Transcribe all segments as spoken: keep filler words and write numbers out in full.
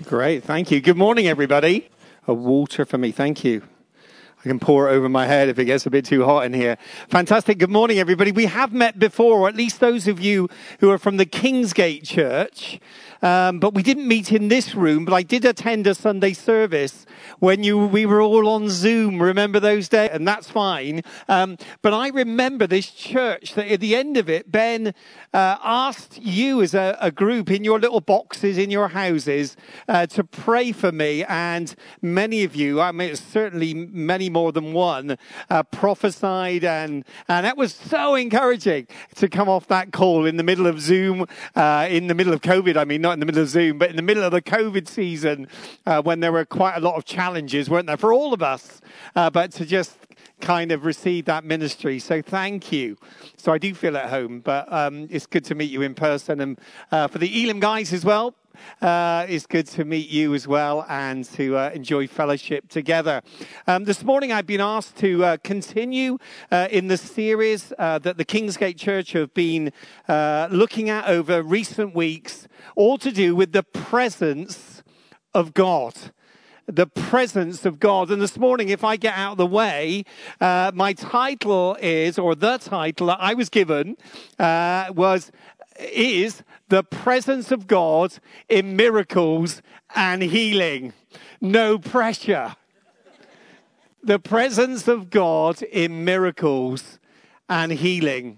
Great, thank you. Good morning, everybody. A water for me, thank you. I can pour it over my head if it gets a bit too hot in here. Fantastic. Good morning, everybody. We have met before, or at least those of you who are from the Kingsgate Church. Um, but we didn't meet in this room, but I did attend a Sunday service when you we were all on Zoom. Remember those days? And that's fine. Um, but I remember this church that at the end of it, Ben uh, asked you as a, a group in your little boxes in your houses uh, to pray for me. And many of you, I mean, certainly many more than one, uh, prophesied. And, and that was so encouraging to come off that call in the middle of Zoom, uh, in the middle of COVID. I mean, not in the middle of Zoom, but in the middle of the COVID season, uh, when there were quite a lot of challenges, weren't there, for all of us, uh, but to just kind of receive that ministry. So thank you. So I do feel at home, but um, it's good to meet you in person. And uh, for the Elim guys as well, uh, it's good to meet you as well and to uh, enjoy fellowship together. Um, this morning I've been asked to uh, continue uh, in the series uh, that the Kingsgate Church have been uh, looking at over recent weeks, all to do with the presence of God. The presence of God. And this morning, if I get out of the way, uh, my title is, or the title that I was given, uh, was, is the presence of God in miracles and healing. No pressure. The presence of God in miracles and healing.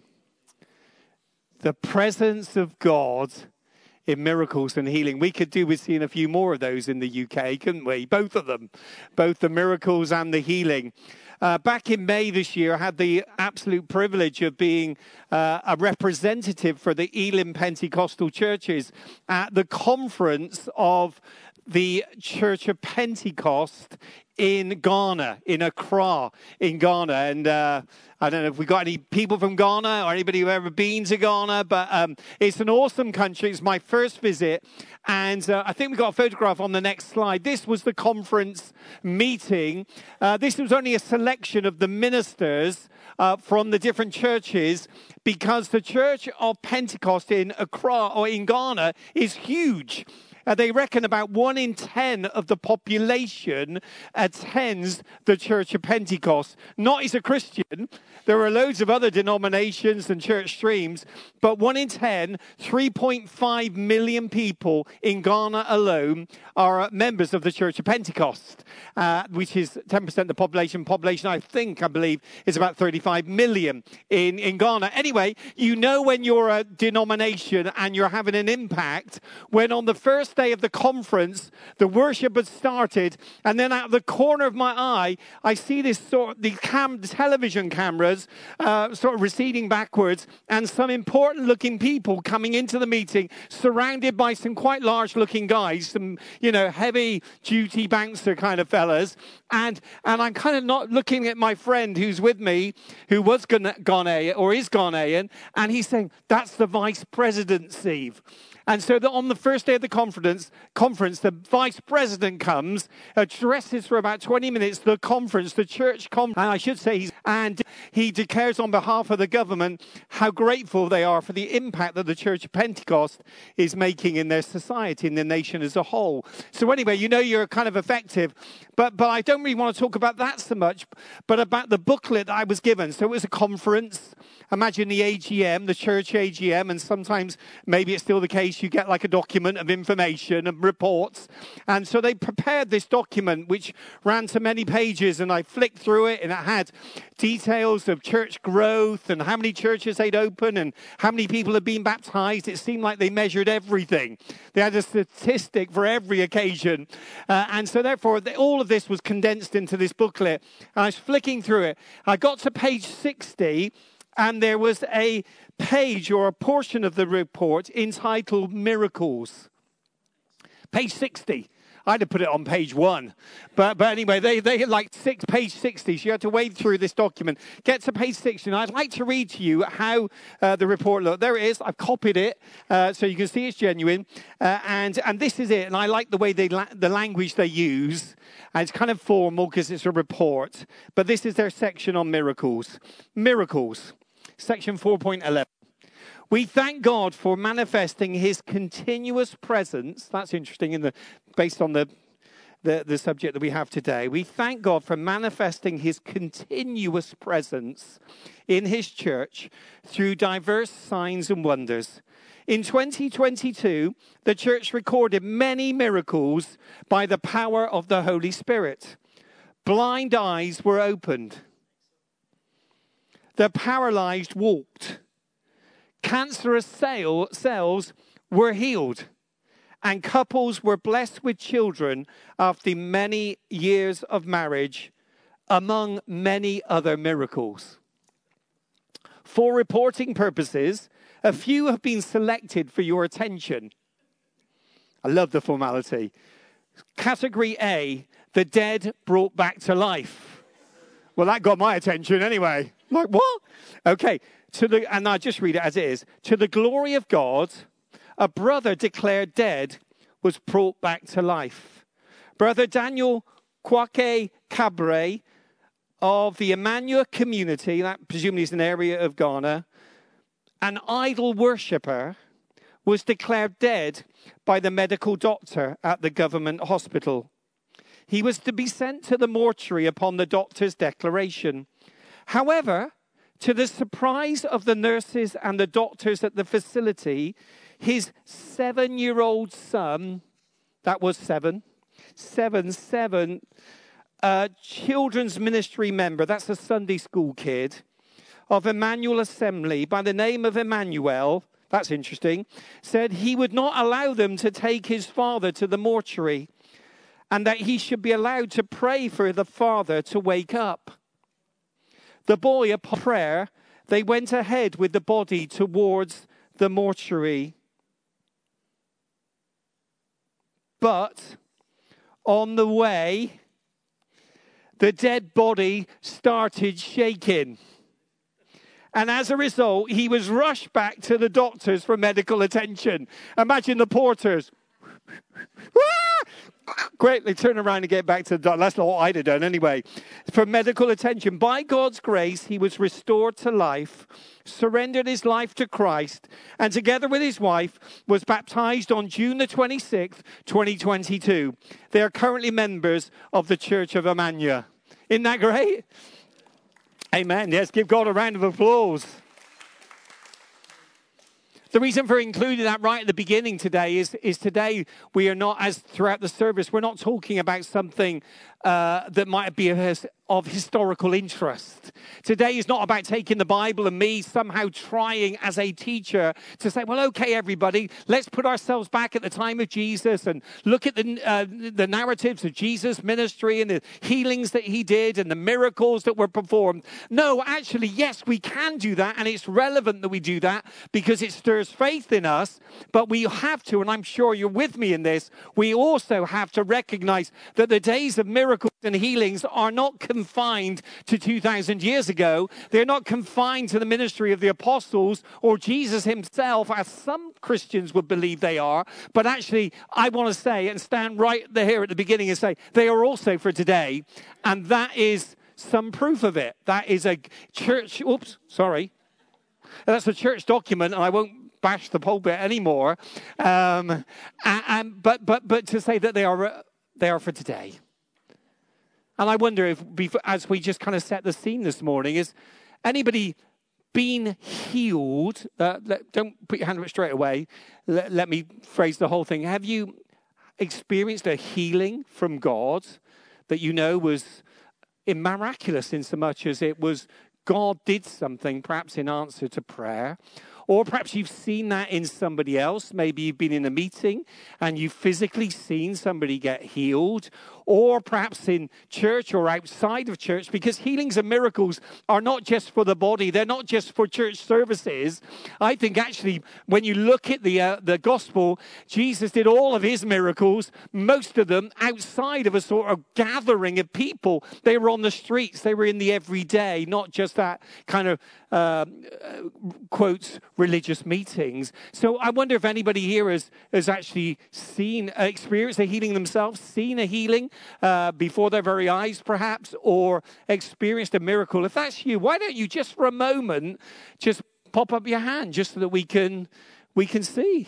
The presence of God in miracles and healing. We could do with seeing a few more of those in the U K, couldn't we? Both of them. Both the miracles and the healing. Uh, back in May this year, I had the absolute privilege of being uh, a representative for the Elim Pentecostal churches at the conference of the Church of Pentecost in Ghana, in Accra, in Ghana. And uh, I don't know if we've got any people from Ghana or anybody who's ever been to Ghana, but um, it's an awesome country. It's my first visit. And uh, I think we've got a photograph on the next slide. This was the conference meeting. Uh, this was only a selection of the ministers uh, from the different churches, because the Church of Pentecost in Accra, or in Ghana, is huge. Uh, they reckon about one in ten of the population attends the Church of Pentecost. Not as a Christian. There are loads of other denominations and church streams, but one in ten, three point five million people in Ghana alone are members of the Church of Pentecost, uh, which is ten percent of the population. Population, I think, I believe, is about thirty-five million in, in Ghana. Anyway, you know when you're a denomination and you're having an impact when on the first day of the conference, the worship had started, and then out of the corner of my eye, I see this sort of, the cam, television cameras uh, sort of receding backwards, and some important-looking people coming into the meeting, surrounded by some quite large-looking guys, some, you know, heavy-duty bankster kind of fellas, and and I'm kind of not looking at my friend who's with me, who was Ghanaian, or is Ghanaian, and he's saying, that's the vice president, Steve. And so that on the first day of the conference, conference, the vice president comes, addresses for about twenty minutes the conference, the church conference, and I should say, he's, and he declares on behalf of the government how grateful they are for the impact that the Church of Pentecost is making in their society, in the nation as a whole. So anyway, you know you're kind of effective, but but I don't really want to talk about that so much, but about the booklet that I was given. So it was a conference. Imagine the A G M, the church A G M, and sometimes maybe it's still the case, you get like a document of information and reports. And so they prepared this document, which ran to many pages, and I flicked through it, and it had details of church growth and how many churches they'd opened and how many people had been baptized. It seemed like they measured everything. They had a statistic for every occasion. Uh, and so therefore, they, all of this was condensed into this booklet. And I was flicking through it. I got to page sixty, and there was a page or a portion of the report entitled Miracles. Page sixty. I'd have put it on page one. But but anyway, they, they had like six, page sixty. So you had to wade through this document. Get to page sixty. And I'd like to read to you how uh, the report looked. There it is. I've copied it uh, so you can see it's genuine. Uh, and and this is it. And I like the way they la- the language they use. And it's kind of formal because it's a report. But this is their section on miracles. Miracles. Section four point eleven. We thank God for manifesting his continuous presence. That's interesting in the based on the, the, the subject that we have today. We thank God for manifesting his continuous presence in his church through diverse signs and wonders. In twenty twenty-two, the church recorded many miracles by the power of the Holy Spirit. Blind eyes were opened. The paralyzed walked. Cancerous cells were healed. And couples were blessed with children after many years of marriage, among many other miracles. For reporting purposes, a few have been selected for your attention. I love the formality. Category A, the dead brought back to life. Well, that got my attention anyway. Like, what? Okay, to the, and I'll just read it as it is. To the glory of God, a brother declared dead was brought back to life. Brother Daniel Kwake Cabre of the Emmanuel community, that presumably is an area of Ghana, an idol worshipper, was declared dead by the medical doctor at the government hospital. He was to be sent to the mortuary upon the doctor's declaration. However, to the surprise of the nurses and the doctors at the facility, his seven-year-old son, that was seven, seven, seven, uh, children's ministry member, that's a Sunday school kid, of Emmanuel Assembly by the name of Emmanuel, that's interesting, said he would not allow them to take his father to the mortuary and that he should be allowed to pray for the father to wake up. The boy, upon prayer, they went ahead with the body towards the mortuary. But on the way, the dead body started shaking. And as a result, he was rushed back to the doctors for medical attention. Imagine the porters. Great, they turn around and get back to the doctor. That's not what I'd have done anyway. For medical attention. By God's grace, he was restored to life, surrendered his life to Christ, and together with his wife was baptized on June the twenty-sixth, twenty twenty-two. They are currently members of the Church of Emmanuel. Isn't that great? Amen. Yes, give God a round of applause. The reason for including that right at the beginning today is, is today we are not, as throughout the service, we're not talking about something uh, that might be of, of historical interest. Today is not about taking the Bible and me somehow trying as a teacher to say, well, okay, everybody, let's put ourselves back at the time of Jesus and look at the, uh, the narratives of Jesus' ministry and the healings that he did and the miracles that were performed. No, actually, yes, we can do that, and it's relevant that we do that because it stirs faith in us, but we have to, and I'm sure you're with me in this, we also have to recognize that the days of miracles and healings are not confined to two thousand years ago. They're not confined to the ministry of the apostles or Jesus himself, as some Christians would believe they are. But actually, I want to say and stand right there here at the beginning and say they are also for today. And that is some proof of it. That is a church, oops, sorry. That's a church document, and I won't bash the pulpit anymore. Um, and, and, but, but, but to say that they are, they are for today. And I wonder if, as we just kind of set the scene this morning, is anybody been healed? Uh, let, don't put your hand up straight away. Let, let me phrase the whole thing. Have you experienced a healing from God that you know was miraculous in so much as it was God did something, perhaps in answer to prayer? Or perhaps you've seen that in somebody else. Maybe you've been in a meeting and you've physically seen somebody get healed. Or perhaps in church or outside of church, because healings and miracles are not just for the body. They're not just for church services. I think actually when you look at the uh, the gospel, Jesus did all of his miracles, most of them outside of a sort of gathering of people. They were on the streets. They were in the everyday, not just that kind of, um, uh, quotes, religious meetings. So I wonder if anybody here has, has actually seen, uh, experienced a healing themselves, seen a healing uh, before their very eyes, perhaps, or experienced a miracle. If that's you, why don't you just for a moment just pop up your hand just so that we can we can see.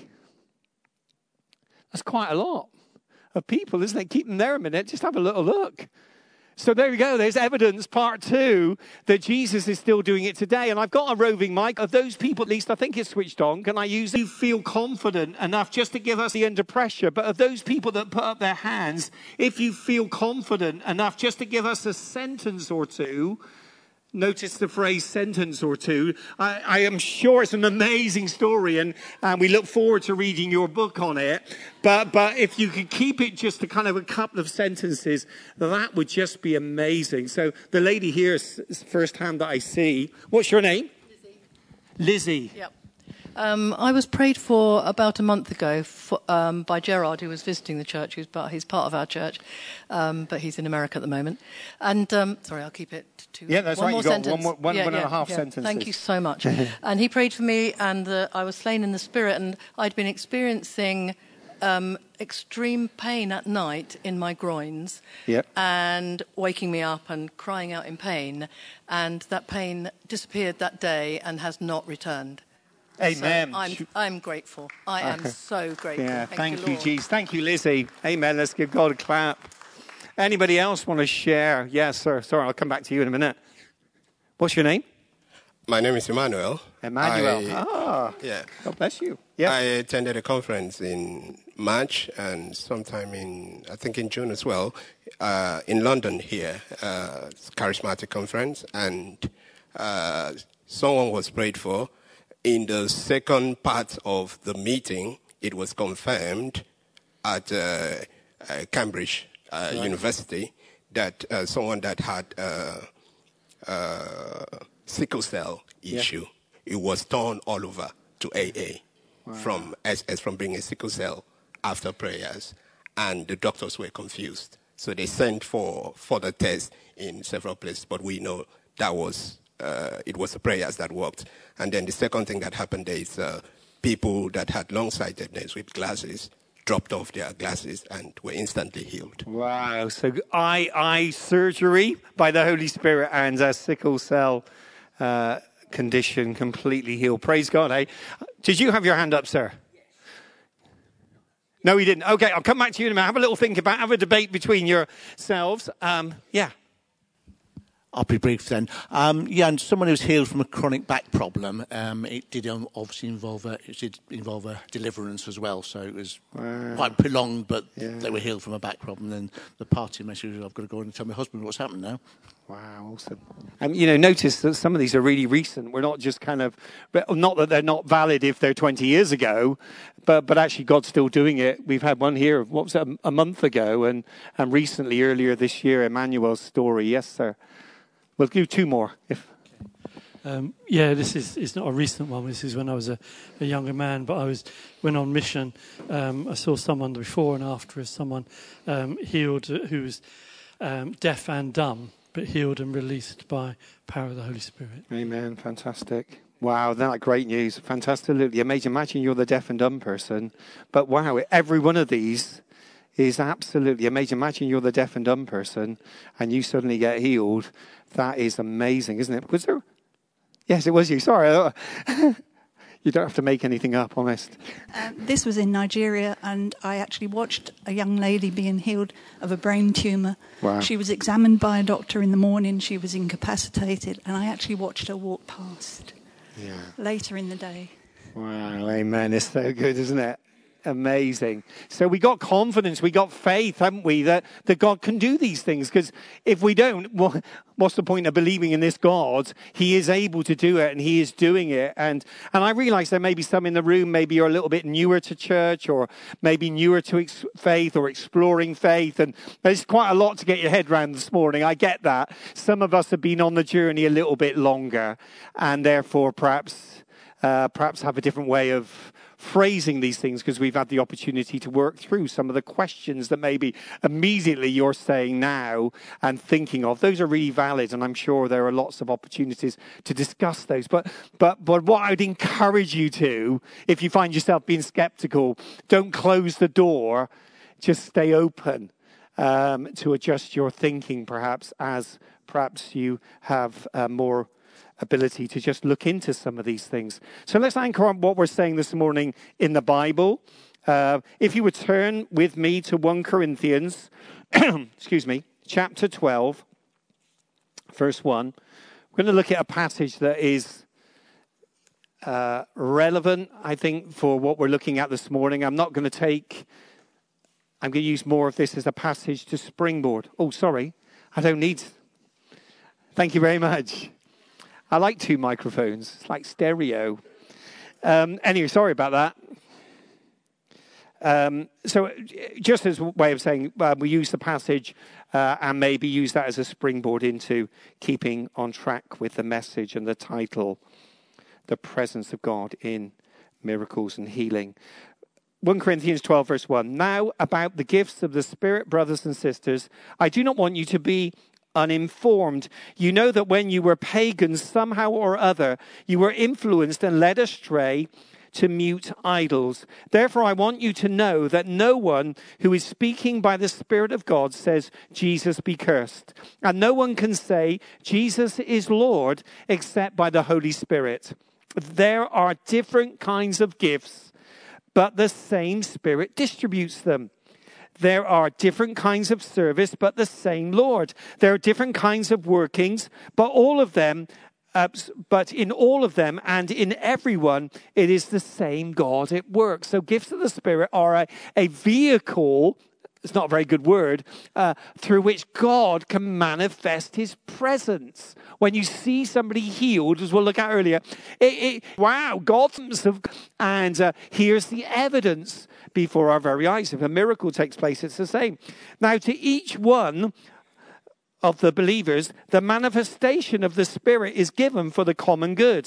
That's quite a lot of people, isn't it? Keep them there a minute. Just have a little look. So there you go. There's evidence, part two, that Jesus is still doing it today. And I've got a roving mic. Of those people, at least I think it's switched on. Can I use it? You feel confident enough just to give us the under pressure. But of those people that put up their hands, if you feel confident enough just to give us a sentence or two, notice the phrase sentence or two. I, I am sure it's an amazing story, and, and we look forward to reading your book on it. But but if you could keep it just to kind of a couple of sentences, that would just be amazing. So the lady here is, is first hand that I see. What's your name? Lizzie. Lizzie. Yep. Um, I was prayed for about a month ago for, um, by Gerard, who was visiting the church. He's part, he's part of our church, um, but he's in America at the moment. And um, sorry, I'll keep it to yeah, that's one right. more You've got sentence. one, more, one, yeah, one yeah, and a half yeah. sentences. Thank you so much. And he prayed for me, and uh, I was slain in the spirit, and I'd been experiencing um, extreme pain at night in my groins, yep. and waking me up and crying out in pain. And that pain disappeared that day and has not returned. Amen. So I'm, I'm grateful. I am so grateful. Yeah, thank, thank you, you, Jesus. Thank you, Lizzie. Amen. Let's give God a clap. Anybody else want to share? Yes, sir. Sorry, I'll come back to you in a minute. What's your name? My name is Emmanuel. Emmanuel. I, ah, yeah. God bless you. Yeah. I attended a conference in March and sometime in, I think in June as well, uh, in London here, uh, charismatic conference, and uh, someone was prayed for. In the second part of the meeting, it was confirmed at uh, uh, Cambridge uh, right. University that uh, someone that had uh, uh, sickle cell issue, yeah. it was torn all over to A A wow. from as, as from being a sickle cell after prayers, and the doctors were confused. So they sent for further tests in several places, but we know that was uh, it was the prayers that worked. And then the second thing that happened there is uh, people that had long-sightedness with glasses dropped off their glasses and were instantly healed. Wow. So eye, eye surgery by the Holy Spirit and a sickle cell uh, condition completely healed. Praise God, eh? Did you have your hand up, sir? Yes. No, he didn't. Okay, I'll come back to you in a minute. Have a little think about, have a debate between yourselves. Um, yeah. I'll be brief then. Um, yeah, and someone who's healed from a chronic back problem. Um, it did obviously involve a, it did involve a deliverance as well, so it was wow. quite prolonged. But yeah. they were healed from a back problem. Then the party message was, "I've got to go in and tell my husband what's happened now." Wow, awesome. And, you know, notice that some of these are really recent. We're not just kind of, not that they're not valid if they're twenty years ago, but but actually God's still doing it. We've had one here, what was it, a, a month ago, and, and recently, earlier this year, Emmanuel's story. Yes, sir. We'll do two more. If um, yeah, this is it's not a recent one. This is when I was a, a younger man, but I was went on mission. Um, I saw someone before and after as someone um, healed who was um, deaf and dumb, but healed and released by power of the Holy Spirit. Amen. Fantastic. Wow, that great news. Fantastic. Amazing. Imagine you're the deaf and dumb person, but wow, every one of these is absolutely amazing. Imagine you're the deaf and dumb person and you suddenly get healed. That is amazing, isn't it? Was there? Yes, it was you. Sorry. You don't have to make anything up, honest. Um, this was in Nigeria, and I actually watched a young lady being healed of a brain tumour. Wow. She was examined by a doctor in the morning. She was incapacitated, and I actually watched her walk past yeah. later in the day. Wow, amen. It's so good, isn't it? Amazing. So we got confidence, we got faith, haven't we, that, that God can do these things? Because if we don't, well, what's the point of believing in this God? He is able to do it, and he is doing it. And and I realize there may be some in the room, maybe you're a little bit newer to church, or maybe newer to ex- faith, or exploring faith. And there's quite a lot to get your head around this morning. I get that. Some of us have been on the journey a little bit longer, and therefore perhaps uh, perhaps have a different way of phrasing these things, because we've had the opportunity to work through some of the questions that maybe immediately you're saying now and thinking of. Those are really valid, and I'm sure there are lots of opportunities to discuss those. But but but what I'd encourage you to, if you find yourself being skeptical, don't close the door. Just stay open um, to adjust your thinking, perhaps, as perhaps you have uh, more ability to just look into some of these things. So let's anchor on what we're saying this morning in the Bible. Uh, if you would turn with me to First Corinthians, excuse me, chapter twelve, verse one. We're going to look at a passage that is uh, relevant, I think, for what we're looking at this morning. I'm not going to take, I'm going to use more of this as a passage to springboard. Oh, sorry, I don't need, thank you very much. I like two microphones. It's like stereo. Um, anyway, sorry about that. Um, so just as a way of saying, uh, we use the passage uh, and maybe use that as a springboard into keeping on track with the message and the title, The Presence of God in Miracles and Healing. First Corinthians twelve, verse one. Now about the gifts of the Spirit, brothers and sisters, I do not want you to be uninformed. You know that when you were pagans, somehow or other, you were influenced and led astray to mute idols. Therefore, I want you to know that no one who is speaking by the Spirit of God says, Jesus be cursed. And no one can say, Jesus is Lord, except by the Holy Spirit. There are different kinds of gifts, but the same Spirit distributes them. There are different kinds of service, but the same Lord. There are different kinds of workings, but all of them, uh, but in all of them and in everyone, it is the same God at work. So gifts of the Spirit are a, a vehicle, it's not a very good word, uh, through which God can manifest his presence. When you see somebody healed, as we'll look at earlier, it, it, wow, God's, and uh, here's the evidence before our very eyes. If a miracle takes place, it's the same. Now, to each one of the believers, the manifestation of the Spirit is given for the common good.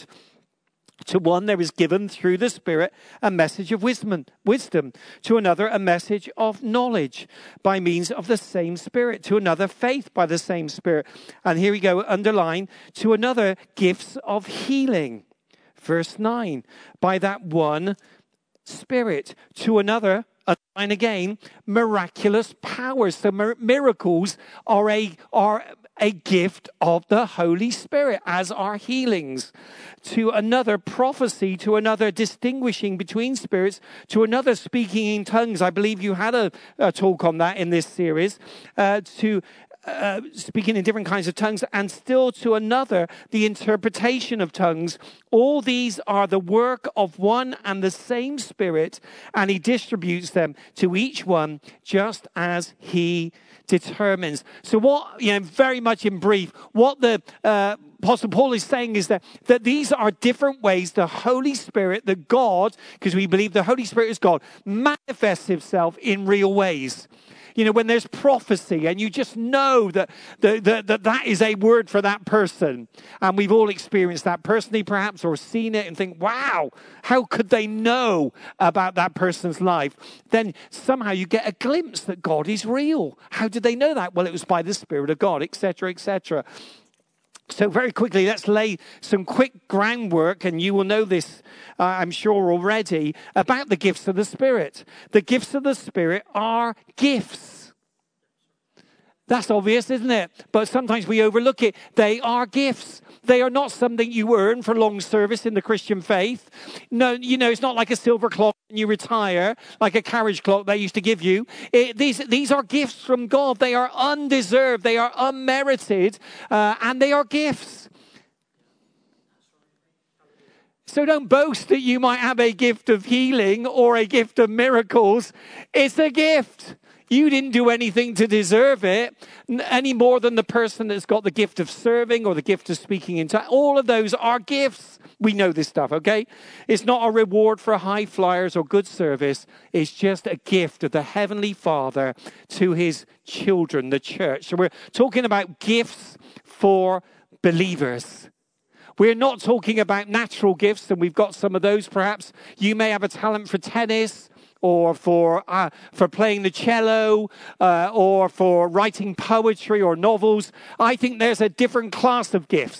To one, there is given through the Spirit a message of wisdom, wisdom. To another, a message of knowledge by means of the same Spirit. To another, faith by the same Spirit. And here we go, underline. To another, gifts of healing. Verse nine, by that one Spirit. To another, and again, miraculous powers. So mir- miracles are a are a gift of the Holy Spirit, as are healings. To another, prophecy. To another, distinguishing between spirits. To another, speaking in tongues. I believe you had a, a talk on that in this series. Uh, to Uh, speaking in different kinds of tongues, and still to another, the interpretation of tongues. All these are the work of one and the same Spirit, and he distributes them to each one just as he determines. So what, you know, very much in brief, what the uh, Apostle Paul is saying is that, that these are different ways the Holy Spirit, the God, because we believe the Holy Spirit is God, manifests himself in real ways. You know, when there's prophecy and you just know that, that, that, that that is a word for that person. And we've all experienced that personally, perhaps, or seen it and think, wow, how could they know about that person's life? Then somehow you get a glimpse that God is real. How did they know that? Well, it was by the Spirit of God, et cetera, et cetera. So very quickly, let's lay some quick groundwork, and you will know this, uh, I'm sure already, about the gifts of the Spirit. The gifts of the Spirit are gifts. That's obvious, isn't it? But sometimes we overlook it. They are gifts. They are not something you earn for long service in the Christian faith. No, you know, it's not like a silver clock when you retire, like a carriage clock they used to give you. It, these, these are gifts from God. They are undeserved. They are unmerited. Uh, and they are gifts. So don't boast that you might have a gift of healing or a gift of miracles. It's a gift. You didn't do anything to deserve it any more than the person that's got the gift of serving or the gift of speaking in tongues. All of those are gifts. We know this stuff, okay? It's not a reward for high flyers or good service. It's just a gift of the Heavenly Father to his children, the church. So we're talking about gifts for believers. We're not talking about natural gifts, and we've got some of those perhaps. You may have a talent for tennis, or for uh, for playing the cello, uh, or for writing poetry or novels. I think there's a different class of gifts.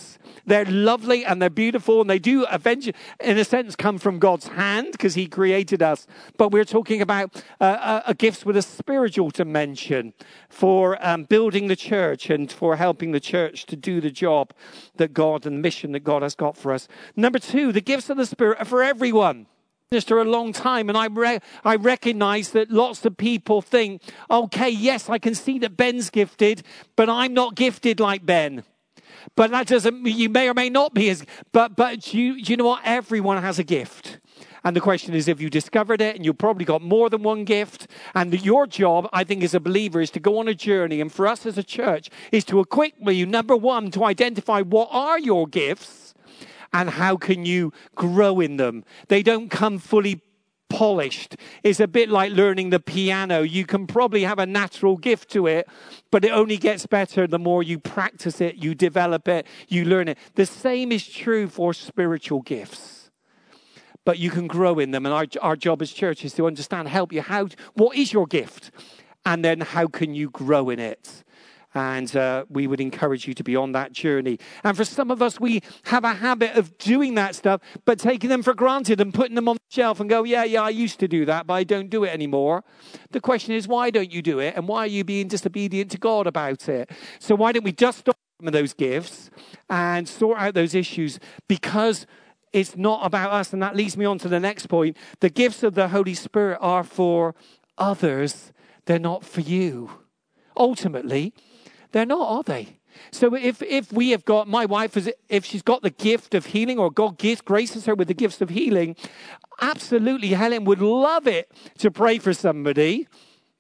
They're lovely and they're beautiful, and they do eventually, in a sense, come from God's hand because he created us. But we're talking about uh, uh, a gifts with a spiritual dimension for um, building the church and for helping the church to do the job that God and the mission that God has got for us. Number two, the gifts of the Spirit are for everyone. For a long time, and I re- I recognize that lots of people think, okay, yes, I can see that Ben's gifted, but I'm not gifted like Ben. But that doesn't, you may or may not be as, but but you you know what? Everyone has a gift. And the question is, have you discovered it? And you've probably got more than one gift. And your job, I think, as a believer, is to go on a journey. And for us as a church, is to equip you, number one, to identify what are your gifts and how can you grow in them. They don't come fully polished. It's a bit like learning the piano. You can probably have a natural gift to it, but it only gets better the more you practice it, you develop it, you learn it. The same is true for spiritual gifts. But you can grow in them, and our, our job as church is to understand, help you, how, what is your gift? And then how can you grow in it? And uh, we would encourage you to be on that journey. And for some of us, we have a habit of doing that stuff, but taking them for granted and putting them on the shelf and go, yeah, yeah, I used to do that, but I don't do it anymore. The question is, why don't you do it? And why are you being disobedient to God about it? So why don't we dust off some of those gifts and sort out those issues? Because it's not about us. And that leads me on to the next point. The gifts of the Holy Spirit are for others. They're not for you. Ultimately, they're not, are they? So if if we have got, my wife, is if she's got the gift of healing, or God gives, graces her with the gifts of healing, absolutely, Helen would love it to pray for somebody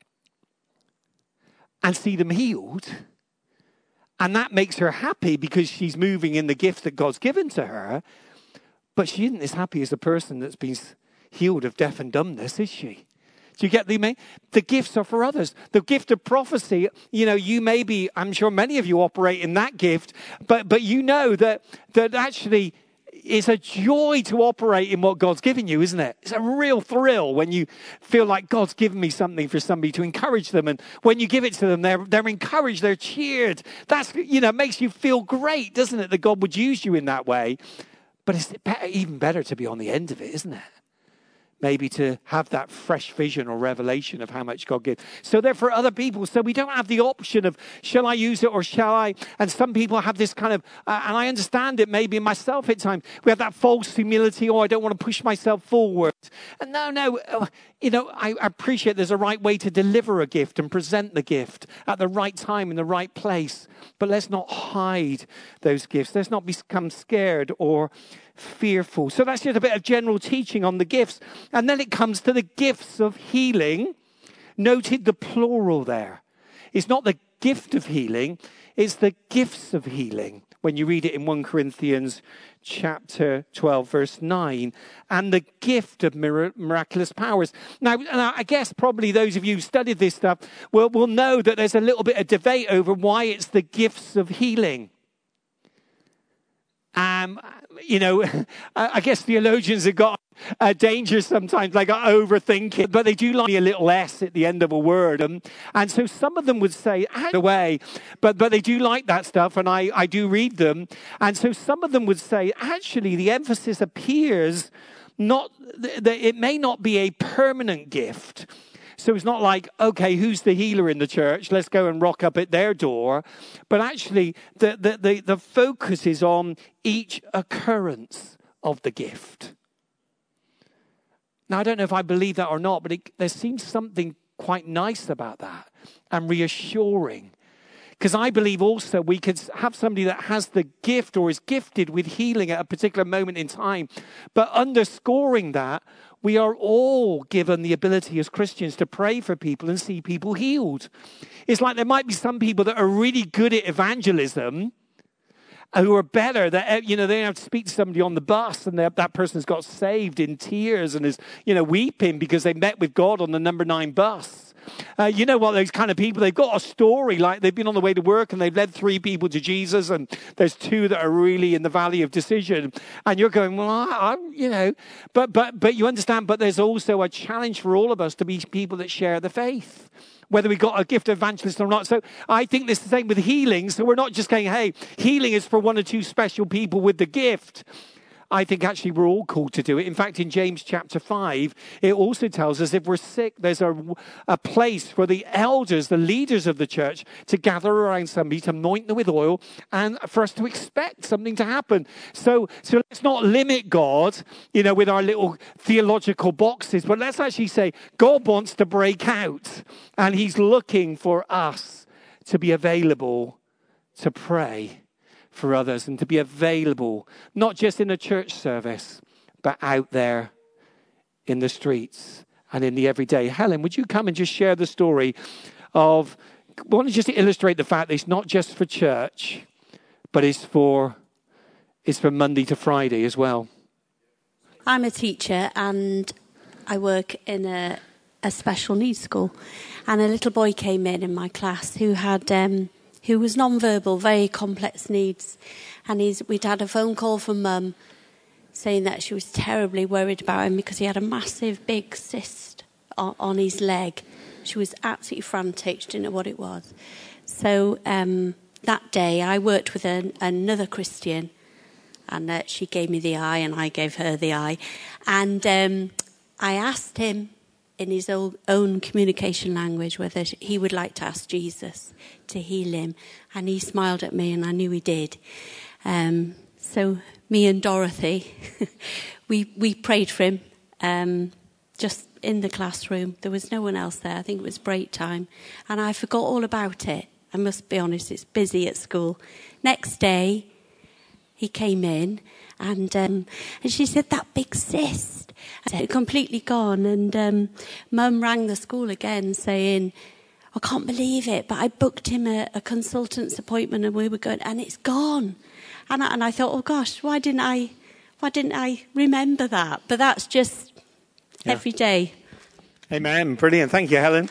and see them healed. And that makes her happy because she's moving in the gift that God's given to her. But she isn't as happy as the person that's been healed of deaf and dumbness, is she? Do you get the mean? The gifts are for others. The gift of prophecy, you know, you may be, I'm sure many of you operate in that gift, but but you know that that actually it's a joy to operate in what God's given you, isn't it? It's a real thrill when you feel like God's given me something for somebody to encourage them. And when you give it to them, they're, they're encouraged, they're cheered. That's, you know, makes you feel great, doesn't it, that God would use you in that way? But it's better, even better to be on the end of it, isn't it? Maybe to have that fresh vision or revelation of how much God gives. So they're for other people. So we don't have the option of, shall I use it or shall I? And some people have this kind of, uh, and I understand it maybe myself at times. We have that false humility, oh, I don't want to push myself forward. And no, no, uh, you know, I appreciate there's a right way to deliver a gift and present the gift at the right time in the right place. But let's not hide those gifts. Let's not become scared or fearful. So that's just a bit of general teaching on the gifts. And then it comes to the gifts of healing. Noted the plural there. It's not the gift of healing, it's the gifts of healing. When you read it in First Corinthians chapter twelve, verse nine, and the gift of miraculous powers. Now, now, I guess probably those of you who studied this stuff will, will know that there's a little bit of debate over why it's the gifts of healing. Um, you know, I guess theologians have got a danger sometimes, like overthink it, but they do like a little S at the end of a word. Um, and so some of them would say, out of the way, but, but they do like that stuff, and I, I do read them. And so some of them would say, actually, the emphasis appears not, that it may not be a permanent gift. So it's not like, okay, who's the healer in the church? Let's go and rock up at their door. But actually, the, the, the, the focus is on each occurrence of the gift. Now, I don't know if I believe that or not, but it, there seems something quite nice about that and reassuring. Because I believe also we could have somebody that has the gift or is gifted with healing at a particular moment in time. But underscoring that, we are all given the ability as Christians to pray for people and see people healed. It's like there might be some people that are really good at evangelism, who are better, that, you know, they have to speak to somebody on the bus and that person's got saved in tears and is, you know, weeping because they met with God on the number nine bus. Uh, you know what, those kind of people, they've got a story, like they've been on the way to work and they've led three people to Jesus and there's two that are really in the valley of decision. And you're going, well, I, I, you know, but, but, but you understand, but there's also a challenge for all of us to be people that share the faith. whether we got a gift of evangelist or not. So I think it's the same with healing. So we're not just going, hey, healing is for one or two special people with the gift. I think actually we're all called to do it. In fact, in James chapter five, it also tells us if we're sick, there's a, a place for the elders, the leaders of the church, to gather around somebody, to anoint them with oil, and for us to expect something to happen. So, so let's not limit God, you know, with our little theological boxes, but let's actually say God wants to break out, and he's looking for us to be available to pray for others and to be available, not just in a church service, but out there in the streets and in the everyday. Helen, would you come and just share the story of, I want to just illustrate the fact that it's not just for church, but it's for, it's from Monday to Friday as well. I'm a teacher and I work in a, a special needs school. And a little boy came in in my class who had... Um, who was non-verbal, very complex needs. And he's, we'd had a phone call from Mum saying that she was terribly worried about him because he had a massive, big cyst on, on his leg. She was absolutely frantic. She didn't know what it was. So um, that day, I worked with an, another Christian, and uh, she gave me the eye, and I gave her the eye. And um, I asked him, in his own, own communication language, whether he would like to ask Jesus to heal him. And he smiled at me, and I knew he did. Um, so me and Dorothy, we we prayed for him um, just in the classroom. There was no one else there. I think it was break time. And I forgot all about it. I must be honest, it's busy at school. Next day, he came in, and um, and she said, that big cyst. I said, completely gone. And um, Mum rang the school again saying, I can't believe it, but I booked him a, a consultant's appointment and we were going, and it's gone. And I, and I thought, oh gosh, why didn't I, why didn't I remember that? But that's just yeah. every day. Amen. Brilliant. Thank you, Helen.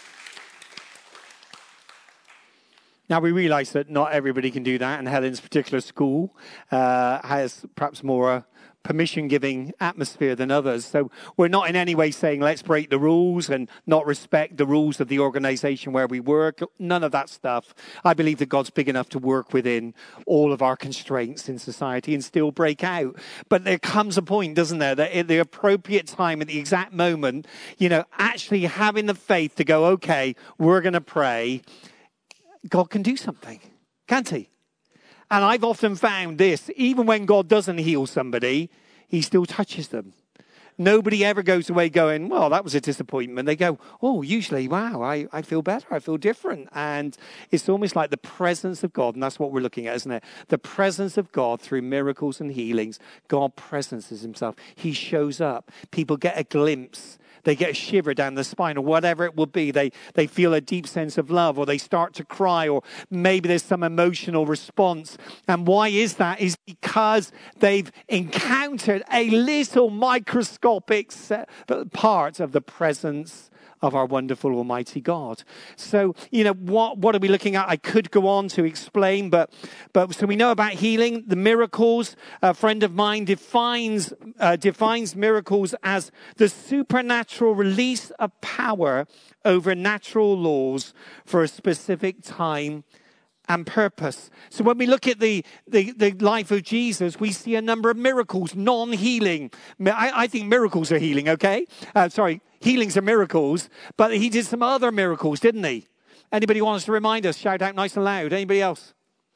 Now, we realise that not everybody can do that, and Helen's particular school uh, has perhaps more a permission-giving atmosphere than others. So we're not in any way saying let's break the rules and not respect the rules of the organisation where we work. None of that stuff. I believe that God's big enough to work within all of our constraints in society and still break out. But there comes a point, doesn't there, that at the appropriate time, at the exact moment, you know, actually having the faith to go, okay, we're going to pray, God can do something, can't he? And I've often found this, even when God doesn't heal somebody, he still touches them. Nobody ever goes away going, well, that was a disappointment. They go, oh, usually, wow, I, I feel better. I feel different. And it's almost like the presence of God. And that's what we're looking at, isn't it? The presence of God through miracles and healings. God presences himself. He shows up. People get a glimpse. They get a shiver down the spine or whatever it will be. They they feel a deep sense of love, or they start to cry, or maybe there's some emotional response. And why is that? Is because they've encountered a little microscopic part of the presence of our wonderful Almighty God. So, you know, what what are we looking at? I could go on to explain, but but so we know about healing, the miracles. A friend of mine defines uh, defines miracles as the supernatural release of power over natural laws for a specific time and purpose. So when we look at the, the, the life of Jesus, we see a number of miracles, non-healing. I, I think miracles are healing, okay? Uh, sorry, healings are miracles, but he did some other miracles, didn't he? Anybody wants to remind us? Shout out nice and loud. Anybody else?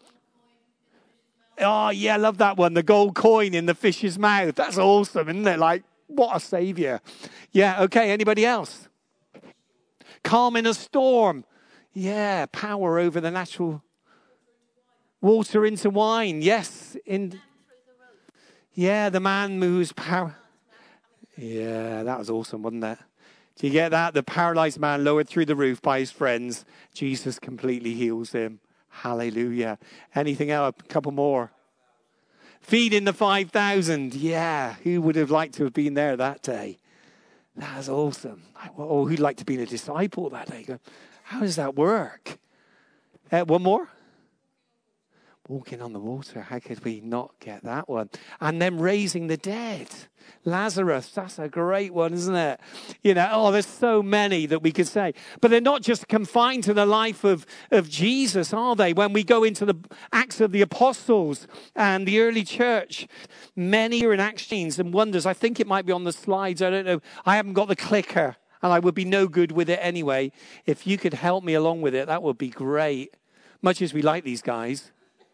Oh, yeah, I love that one. The gold coin in the fish's mouth. That's awesome, isn't it? Like, what a savior. Yeah, okay, anybody else? Calm in a storm. Yeah, power over the natural... Water into wine, yes. In, yeah, the man whose power. Yeah, that was awesome, wasn't it? Do you get that? The paralyzed man lowered through the roof by his friends. Jesus completely heals him. Hallelujah. Anything else? A couple more. Feeding the five thousand. Yeah, who would have liked to have been there that day? That was awesome. Oh, who'd like to be a disciple that day? How does that work? Uh, one more? Walking on the water, how could we not get that one? And then raising the dead. Lazarus, that's a great one, isn't it? You know, oh, there's so many that we could say. But they're not just confined to the life of, of Jesus, are they? When we go into the Acts of the Apostles and the early church, many are in Acts and wonders. I think it might be on the slides. I don't know. I haven't got the clicker, and I would be no good with it anyway. If you could help me along with it, that would be great. Much as we like these guys.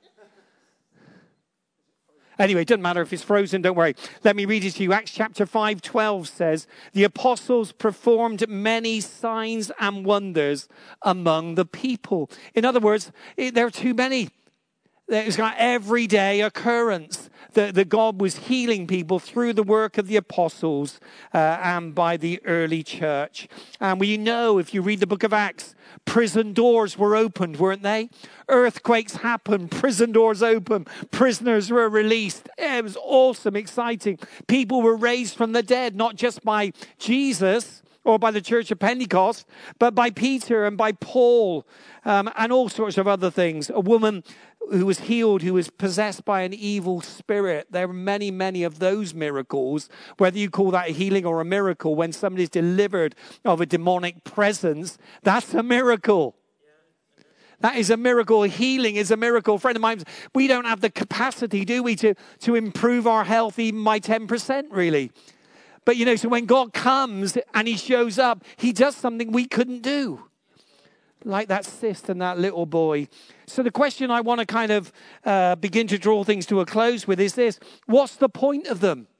Anyway, it doesn't matter if it's frozen, don't worry. Let me read it to you. Acts chapter five twelve says, the apostles performed many signs and wonders among the people. In other words, there are too many. It was an everyday occurrence that, that God was healing people through the work of the apostles uh, and by the early church. And we know, if you read the book of Acts, prison doors were opened, weren't they? Earthquakes happened, prison doors opened, prisoners were released. It was awesome, exciting. People were raised from the dead, not just by Jesus or by the Church of Pentecost, but by Peter and by Paul um, and all sorts of other things. A woman who was healed, who was possessed by an evil spirit. There are many, many of those miracles, whether you call that a healing or a miracle. When somebody's delivered of a demonic presence, that's a miracle. That is a miracle. Healing is a miracle. A friend of mine, we don't have the capacity, do we, to, to improve our health even by ten percent, really. But, you know, so when God comes and he shows up, he does something we couldn't do. Like that cyst and that little boy. So the question I want to kind of uh, begin to draw things to a close with is this. What's the point of them?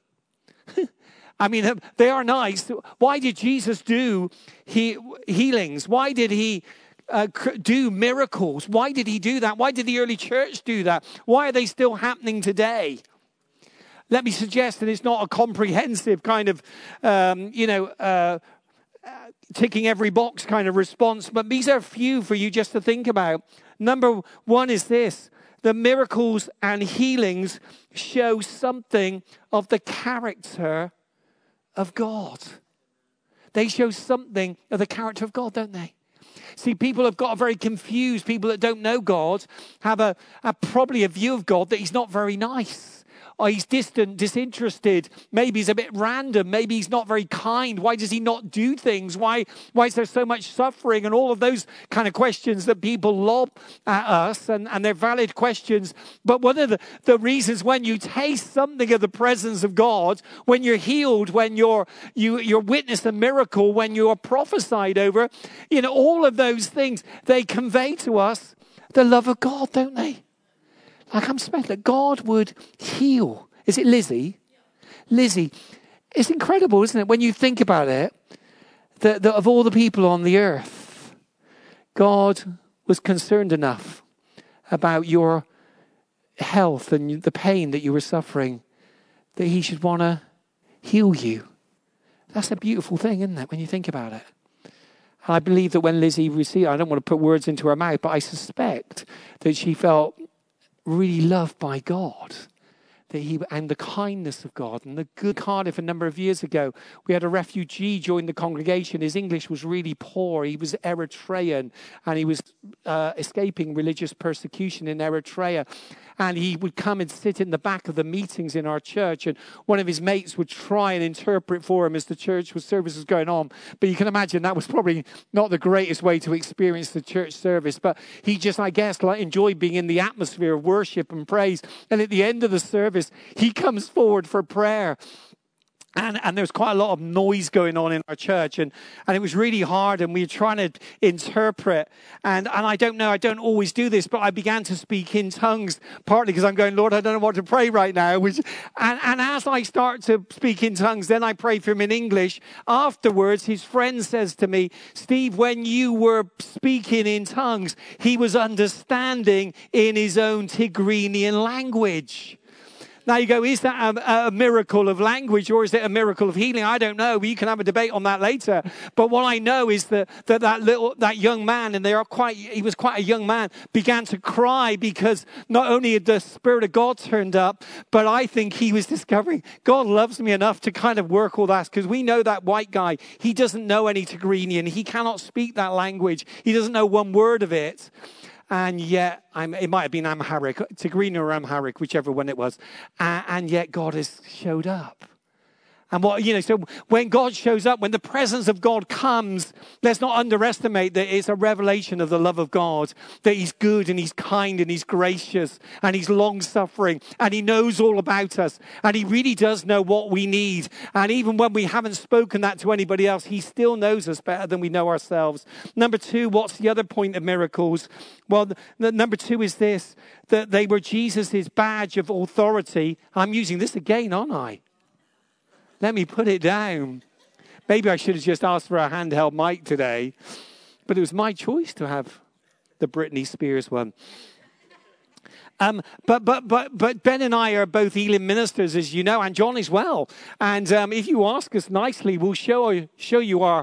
I mean, they are nice. Why did Jesus do he, healings? Why did he uh, do miracles? Why did he do that? Why did the early church do that? Why are they still happening today? Let me suggest that it's not a comprehensive kind of, um, you know, uh, uh, ticking every box kind of response, but these are a few for you just to think about. Number one is this. The miracles and healings show something of the character of God. They show something of the character of God, don't they? See, people have got very confused. People that don't know God have a, a probably a view of God that he's not very nice. Or he's distant, disinterested. Maybe he's a bit random. Maybe he's not very kind. Why does he not do things? Why, why is there so much suffering? And all of those kind of questions that people lob at us. And, and they're valid questions. But one of the, the reasons when you taste something of the presence of God, when you're healed, when you're, you, you're witnessed a miracle, when you are prophesied over, you know, all of those things, they convey to us the love of God, don't they? Like I'm expecting that God would heal. Is it Lizzie? Lizzie. It's incredible, isn't it? When you think about it, that, that of all the people on the earth, God was concerned enough about your health and the pain that you were suffering that he should want to heal you. That's a beautiful thing, isn't it, when you think about it? And I believe that when Lizzie received, I don't want to put words into her mouth, but I suspect that she felt really loved by God, that he and the kindness of God and the good. Cardiff a number of years ago, we had a refugee join the congregation. His English was really poor. He was Eritrean and he was uh, escaping religious persecution in Eritrea. And he would come and sit in the back of the meetings in our church. And one of his mates would try and interpret for him as the church was service was going on. But you can imagine that was probably not the greatest way to experience the church service. But he just, I guess, like enjoyed being in the atmosphere of worship and praise. And at the end of the service, he comes forward for prayer. And, and there's quite a lot of noise going on in our church. And, and it was really hard. And we were trying to interpret. And, and I don't know, I don't always do this, but I began to speak in tongues, partly because I'm going, Lord, I don't know what to pray right now. Which, and, and as I start to speak in tongues, then I pray for him in English. Afterwards, his friend says to me, Steve, when you were speaking in tongues, he was understanding in his own Tigrinian language. Now you go, is that a, a miracle of language or is it a miracle of healing? I don't know. You can have a debate on that later. But what I know is that that, that little that young man, and they are quite he was quite a young man, began to cry because not only had the Spirit of God turned up, but I think he was discovering God loves me enough to kind of work all that, because we know that white guy, he doesn't know any Tigrinian. He cannot speak that language. He doesn't know one word of it. And yet, I'm, it might have been Amharic, Tigrinya or Amharic, whichever one it was. Uh, and yet God has showed up. And what, you know, so when God shows up, when the presence of God comes, let's not underestimate that it's a revelation of the love of God, that he's good and he's kind and he's gracious and he's long-suffering and he knows all about us and he really does know what we need. And even when we haven't spoken that to anybody else, he still knows us better than we know ourselves. Number two, what's the other point of miracles? Well, the, the number two is this, that they were Jesus' badge of authority. I'm using this again, aren't I? Let me put it down. Maybe I should have just asked for a handheld mic today, but it was my choice to have the Britney Spears one. Um, but but but but Ben and I are both Elim ministers, as you know, and John as well. And um, if you ask us nicely, we'll show show you our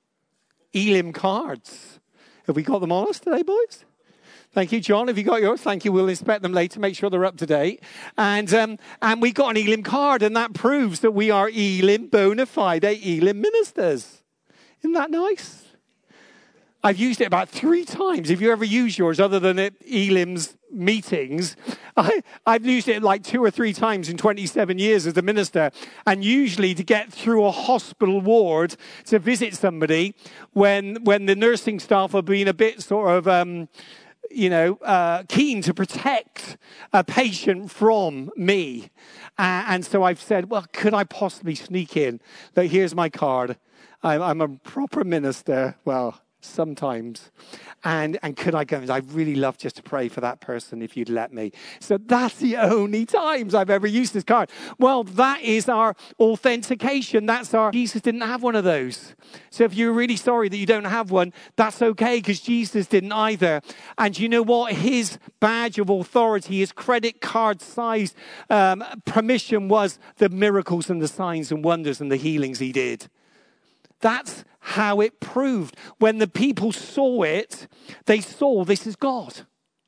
Elim cards. Have we got them on us today, boys? Thank you, John. Have you got yours? Thank you. We'll inspect them later, make sure they're up to date. And um, and we got an Elim card, and that proves that we are Elim bona fide Elim ministers. Isn't that nice? I've used it about three times. If you ever use yours, other than at Elim's meetings, I, I've used it like two or three times in twenty-seven years as a minister. And usually to get through a hospital ward to visit somebody when when the nursing staff are being a bit sort of... Um, you know, uh, keen to protect a patient from me. Uh, and so I've said, well, could I possibly sneak in? That here's my card. I'm, I'm a proper minister. Well, sometimes. And and could I go? I'd really love just to pray for that person if you'd let me. So that's the only times I've ever used this card. Well, that is our authentication. That's our... Jesus didn't have one of those. So if you're really sorry that you don't have one, that's okay, because Jesus didn't either. And you know what? His badge of authority, his credit card size um, permission was the miracles and the signs and wonders and the healings he did. That's how it proved. When the people saw it, they saw this is God.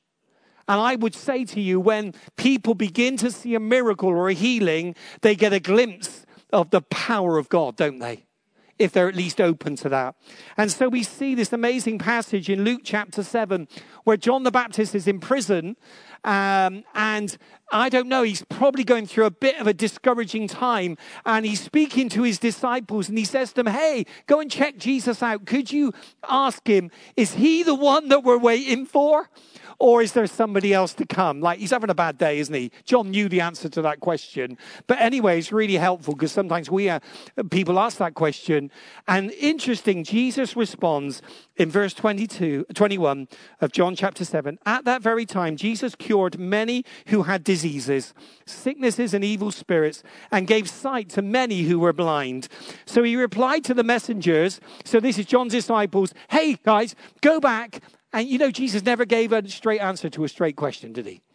And I would say to you, when people begin to see a miracle or a healing, they get a glimpse of the power of God, don't they? If they're at least open to that. And so we see this amazing passage in Luke chapter seven, where John the Baptist is in prison. Um, and I don't know, he's probably going through a bit of a discouraging time. And he's speaking to his disciples and he says to them, hey, go and check Jesus out. Could you ask him, is he the one that we're waiting for? Or is there somebody else to come? Like, he's having a bad day, isn't he? John knew the answer to that question. But anyway, it's really helpful because sometimes we uh, people ask that question. And interesting, Jesus responds in verse twenty-two, twenty-one of John chapter seven. At that very time, Jesus cured many who had diseases, sicknesses and evil spirits, and gave sight to many who were blind. So he replied to the messengers. So this is John's disciples. Hey, guys, go back. And you know, Jesus never gave a straight answer to a straight question, did he?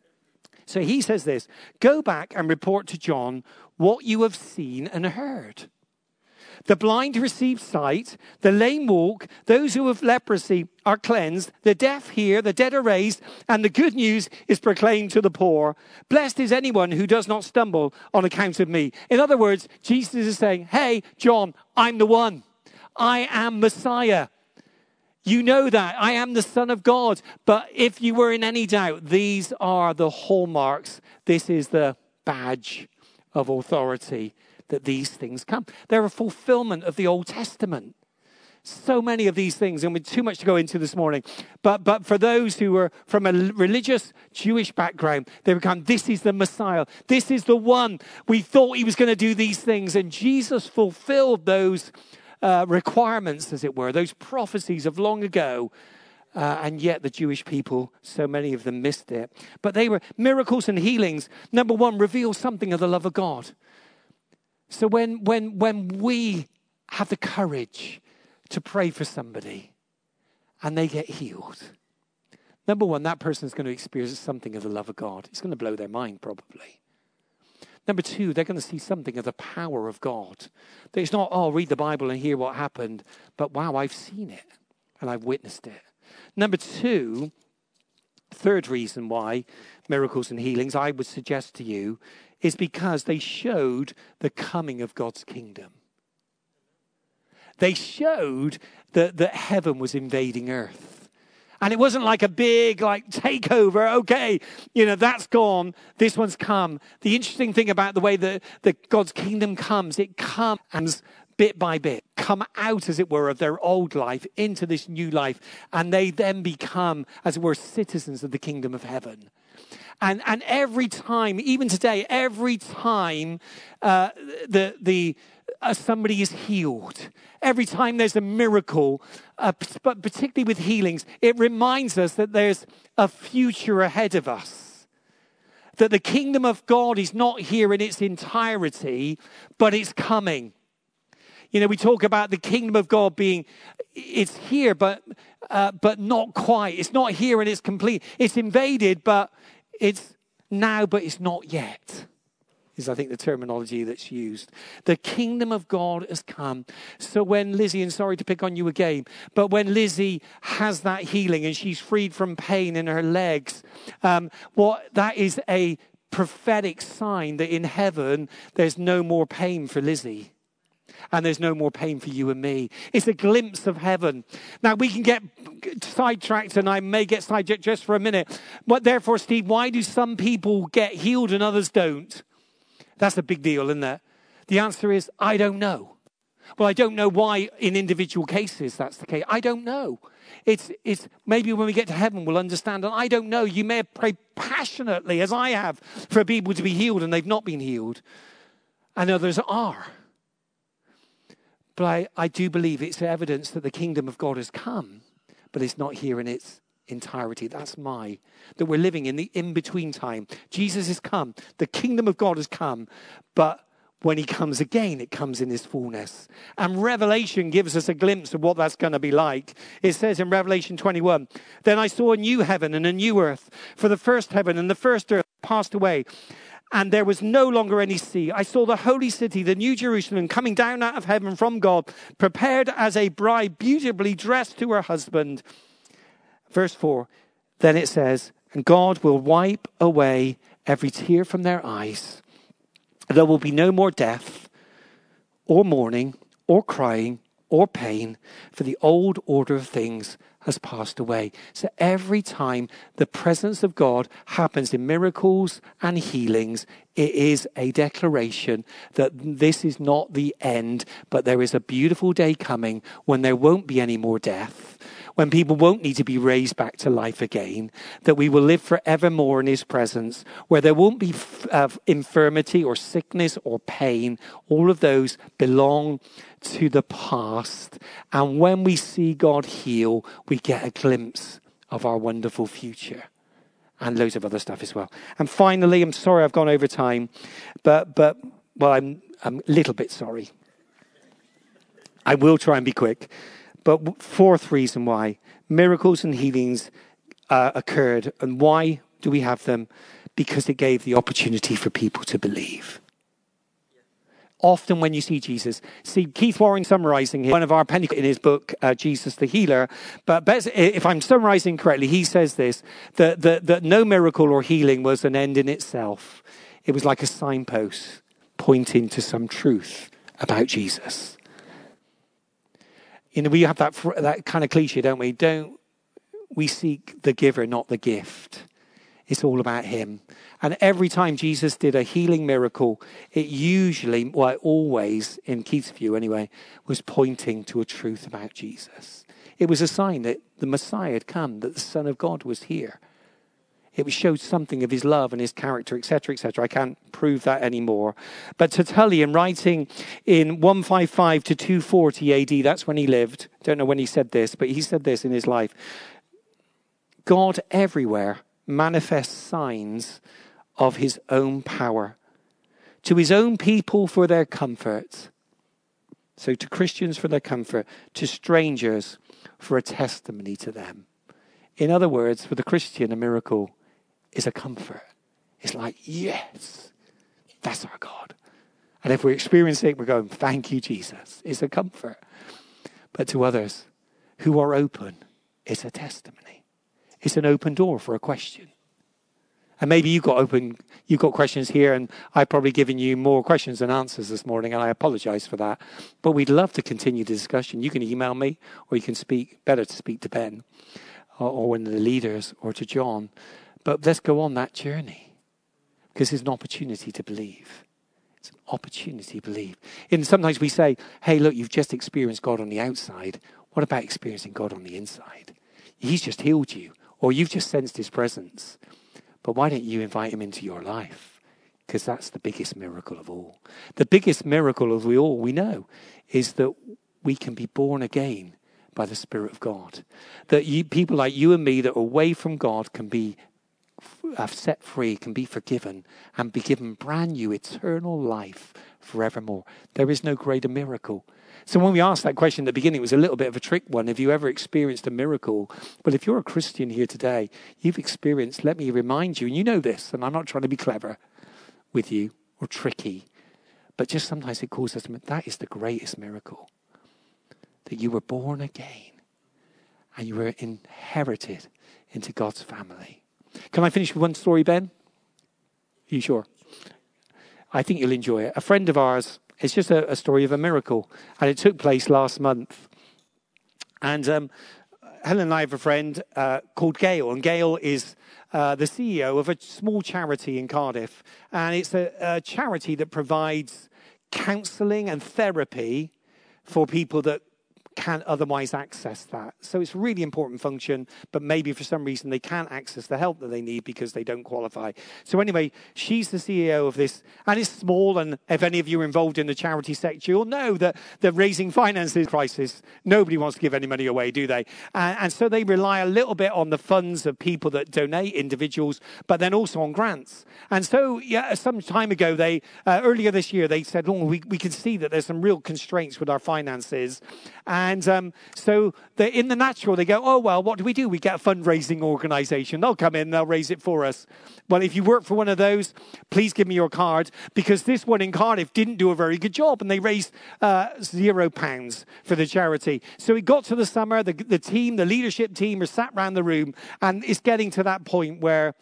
So he says this, go back and report to John what you have seen and heard. The blind receive sight, the lame walk, those who have leprosy are cleansed, the deaf hear, the dead are raised, and the good news is proclaimed to the poor. Blessed is anyone who does not stumble on account of me. In other words, Jesus is saying, hey, John, I'm the one. I am Messiah. You know that. I am the Son of God. But if you were in any doubt, these are the hallmarks. This is the badge of authority that these things come. They're a fulfillment of the Old Testament. So many of these things, and with too much to go into this morning. But but for those who were from a religious Jewish background, they become, this is the Messiah. This is the one. We thought he was going to do these things. And Jesus fulfilled those Uh, requirements, as it were, those prophecies of long ago. Uh, and yet the Jewish people, so many of them missed it. But they were miracles and healings. Number one, reveal something of the love of God. So when, when, when we have the courage to pray for somebody and they get healed, number one, that person is going to experience something of the love of God. It's going to blow their mind, probably. Number two, they're going to see something of the power of God. It's not, oh, read the Bible and hear what happened, but wow, I've seen it and I've witnessed it. Number two, third reason why miracles and healings, I would suggest to you, is because they showed the coming of God's kingdom. They showed that, that heaven was invading earth. And it wasn't like a big like takeover. Okay, you know, that's gone. This one's come. The interesting thing about the way that, that God's kingdom comes, it comes bit by bit, come out, as it were, of their old life into this new life. And they then become, as it were, citizens of the kingdom of heaven. And and every time, even today, every time uh, the the uh, somebody is healed, every time there's a miracle, uh, but particularly with healings, it reminds us that there's a future ahead of us. That the kingdom of God is not here in its entirety, but it's coming. You know, we talk about the kingdom of God being, it's here, but uh, but not quite. It's not here and it's complete. It's invaded, but it's now, but it's not yet, is I think the terminology that's used. The kingdom of God has come. So when Lizzie, and sorry to pick on you again, but when Lizzie has that healing and she's freed from pain in her legs, um, what that is a prophetic sign that in heaven there's no more pain for Lizzie. And there's no more pain for you and me. It's a glimpse of heaven. Now, we can get sidetracked, and I may get sidetracked just for a minute. But therefore, Steve, why do some people get healed and others don't? That's a big deal, isn't it? The answer is, I don't know. Well, I don't know why in individual cases that's the case. I don't know. It's it's maybe when we get to heaven, we'll understand. And I don't know. You may have prayed passionately, as I have, for people to be healed, and they've not been healed. And others are. But I, I do believe it's evidence that the kingdom of God has come, but it's not here in its entirety. That's my, that we're living in the in-between time. Jesus has come. The kingdom of God has come, but when he comes again, it comes in his fullness. And Revelation gives us a glimpse of what that's going to be like. It says in Revelation twenty-one, then I saw a new heaven and a new earth, for the first heaven and the first earth passed away, and there was no longer any sea. I saw the holy city, the new Jerusalem, coming down out of heaven from God, prepared as a bride, beautifully dressed to her husband. Verse four, then it says, and God will wipe away every tear from their eyes. There will be no more death, or mourning, or crying, or pain, for the old order of things has passed away. So every time the presence of God happens in miracles and healings, it is a declaration that this is not the end, but there is a beautiful day coming when there won't be any more death, when people won't need to be raised back to life again, that we will live forevermore in his presence, where there won't be uh, infirmity or sickness or pain. All of those belong to the past. And when we see God heal, we get a glimpse of our wonderful future. And loads of other stuff as well. And finally, I'm sorry I've gone over time, but, but well, I'm, I'm a little bit sorry. I will try and be quick. But fourth reason why miracles and healings uh, occurred. And why do we have them? Because it gave the opportunity for people to believe. Often when you see Jesus, see Keith Warren summarizing here, one of our Pentecost in his book, uh, Jesus the Healer. But if I'm summarizing correctly, he says this, that, that, that no miracle or healing was an end in itself. It was like a signpost pointing to some truth about Jesus. You know, we have that that kind of cliche, don't we? Don't we seek the giver, not the gift? It's all about him. And every time Jesus did a healing miracle, it usually, well, always, in Keith's view anyway, was pointing to a truth about Jesus. It was a sign that the Messiah had come, that the Son of God was here. It showed something of his love and his character, et cetera, et cetera. I can't prove that anymore. But Tertullian, writing in one fifty-five to two forty A D, that's when he lived. Don't know when he said this, but he said this in his life. God everywhere manifests signs of his own power to his own people for their comfort. So to Christians for their comfort, to strangers for a testimony to them. In other words, for the Christian, a miracle is a comfort. It's like, yes, that's our God. And if we experience it, we're going, thank you, Jesus. It's a comfort. But to others who are open, it's a testimony. It's an open door for a question. And maybe you've got open, you've got questions here, and I've probably given you more questions than answers this morning, and I apologize for that. But we'd love to continue the discussion. You can email me, or you can speak, better to speak to Ben or, or one of the leaders or to John. But let's go on that journey because it's an opportunity to believe. It's an opportunity to believe. And sometimes we say, hey, look, you've just experienced God on the outside. What about experiencing God on the inside? He's just healed you, or you've just sensed his presence. But why don't you invite him into your life? Because that's the biggest miracle of all. The biggest miracle of we all we know is that we can be born again by the Spirit of God. That you, people like you and me that are away from God can be uh, set free, can be forgiven, and be given brand new eternal life forevermore. There is no greater miracle. So when we asked that question at the beginning, it was a little bit of a trick one. Have you ever experienced a miracle? But if you're a Christian here today, you've experienced, let me remind you, and you know this, and I'm not trying to be clever with you or tricky, but just sometimes it calls us, that is the greatest miracle. That you were born again and you were inherited into God's family. Can I finish with one story, Ben? Are you sure? I think you'll enjoy it. A friend of ours, it's just a, a story of a miracle, and it took place last month. And um, Helen and I have a friend uh, called Gail, and Gail is uh, the C E O of a small charity in Cardiff. And it's a, a charity that provides counselling and therapy for people that can't otherwise access that. So it's a really important function, but maybe for some reason they can't access the help that they need because they don't qualify. So anyway, she's the C E O of this, and it's small, and if any of you are involved in the charity sector, you'll know that the raising finances crisis, nobody wants to give any money away, do they? And, and so they rely a little bit on the funds of people that donate, individuals, but then also on grants. And so yeah, some time ago, they uh, earlier this year, they said, oh, we, we can see that there's some real constraints with our finances. And And um, so in the natural, they go, oh, well, what do we do? We get a fundraising organization. They'll come in, they'll raise it for us. Well, if you work for one of those, please give me your card, because this one in Cardiff didn't do a very good job, and they raised uh, zero pounds for the charity. So it got to the summer, the, the team, the leadership team are sat around the room, and it's getting to that point where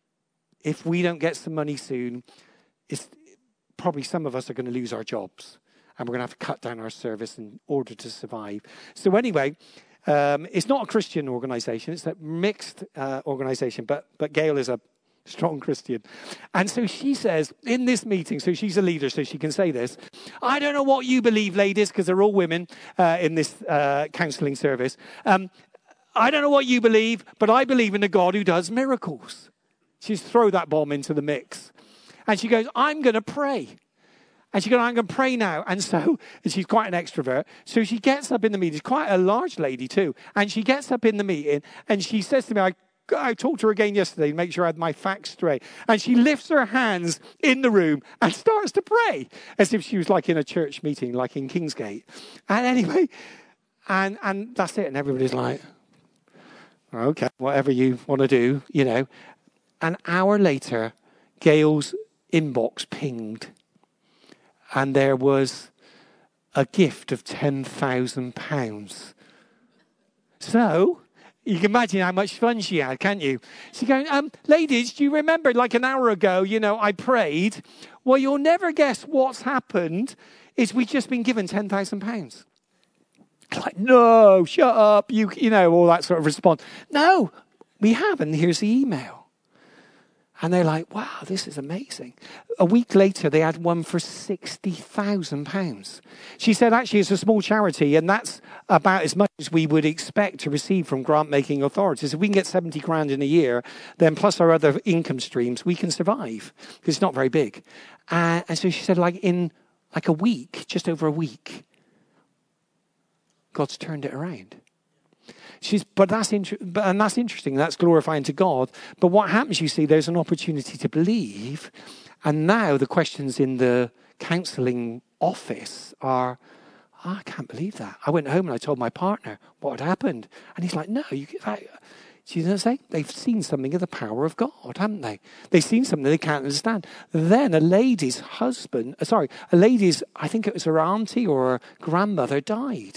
if we don't get some money soon, it's probably some of us are going to lose our jobs. And we're going to have to cut down our service in order to survive. So anyway, um, it's not a Christian organization. It's a mixed uh, organization. But, but Gail is a strong Christian. And so she says in this meeting, so she's a leader, so she can say this, I don't know what you believe, ladies, because they're all women uh, in this uh, counseling service. Um, I don't know what you believe, but I believe in a God who does miracles. She's throw that bomb into the mix. And she goes, I'm going to pray. And she goes, I'm going to pray now. And so, and she's quite an extrovert. So she gets up in the meeting. She's quite a large lady too. And she gets up in the meeting and she says to me, I, I talked to her again yesterday to make sure I had my facts straight. And she lifts her hands in the room and starts to pray as if she was like in a church meeting, like in Kingsgate. And anyway, and, and that's it. And everybody's like, okay, whatever you want to do, you know. An hour later, Gail's inbox pinged. And there was a gift of ten thousand pounds. So, you can imagine how much fun she had, can't you? She's going, um, ladies, do you remember like an hour ago, you know, I prayed? Well, you'll never guess what's happened is we've just been given ten thousand pounds. Like, no, shut up, you, you know, all that sort of response. No, we haven't. Here's the email. And they're like, wow, this is amazing. A week later, they had one for sixty thousand pounds. She said, actually, it's a small charity, and that's about as much as we would expect to receive from grant-making authorities. If we can get seventy grand in a year, then plus our other income streams, we can survive, because it's not very big. Uh, and so she said, like in like a week, just over a week, God's turned it around. She's, but that's inter- but, and that's interesting. That's glorifying to God. But what happens, you see, there's an opportunity to believe. And now the questions in the counselling office are, oh, I can't believe that. I went home and I told my partner what had happened. And he's like, no, you that, she doesn't say, they've seen something of the power of God, haven't they? They've seen something they can't understand. Then a lady's husband, sorry, a lady's, I think it was her auntie or her grandmother died.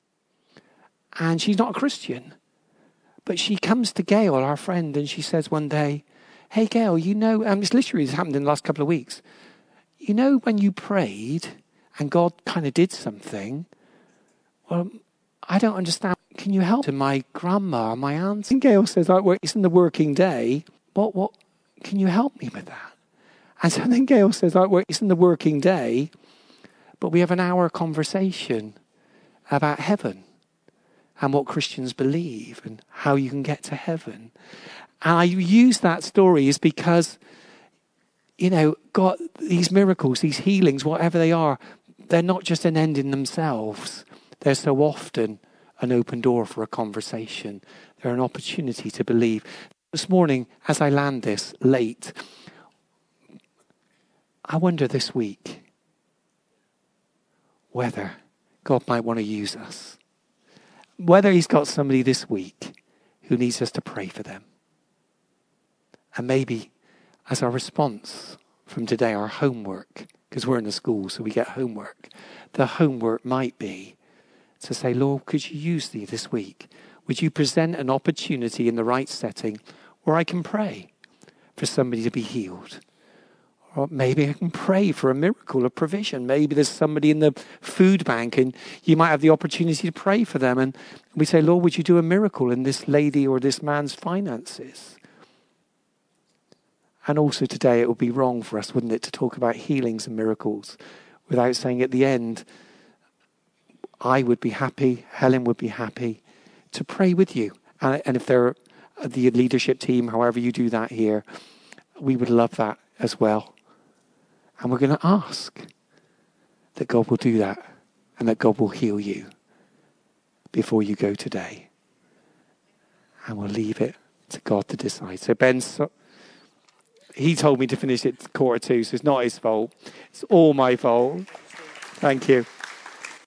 And she's not a Christian. But she comes to Gail, our friend, and she says one day, hey, Gail, you know, um, it's literally it's happened in the last couple of weeks. You know, when you prayed and God kind of did something, well, I don't understand. Can can you help? To my grandma, my aunt. And Gail says, like, well, it's in the working day. What, what, can you help me with that? And so then Gail says, like, well, it's in the working day, but we have an hour conversation about heaven and what Christians believe and how you can get to heaven. And I use that story is because, you know, God, these miracles, these healings, whatever they are, they're not just an end in themselves. They're so often an open door for a conversation. They're an opportunity to believe. This morning, as I land this late, I wonder this week whether God might want to use us. Whether he's got somebody this week who needs us to pray for them. And maybe as our response from today, our homework, because we're in the school, so we get homework. The homework might be to say, Lord, could you use thee this week? Would you present an opportunity in the right setting where I can pray for somebody to be healed? Or maybe I can pray for a miracle of provision. Maybe there's somebody in the food bank and you might have the opportunity to pray for them. And we say, Lord, would you do a miracle in this lady or this man's finances? And also today it would be wrong for us, wouldn't it, to talk about healings and miracles without saying at the end, I would be happy, Helen would be happy to pray with you. And, and if they're the leadership team, however you do that here, we would love that as well. And we're going to ask that God will do that and that God will heal you before you go today. And we'll leave it to God to decide. So Ben, so, he told me to finish it quarter two, so it's not his fault. It's all my fault. Thank you.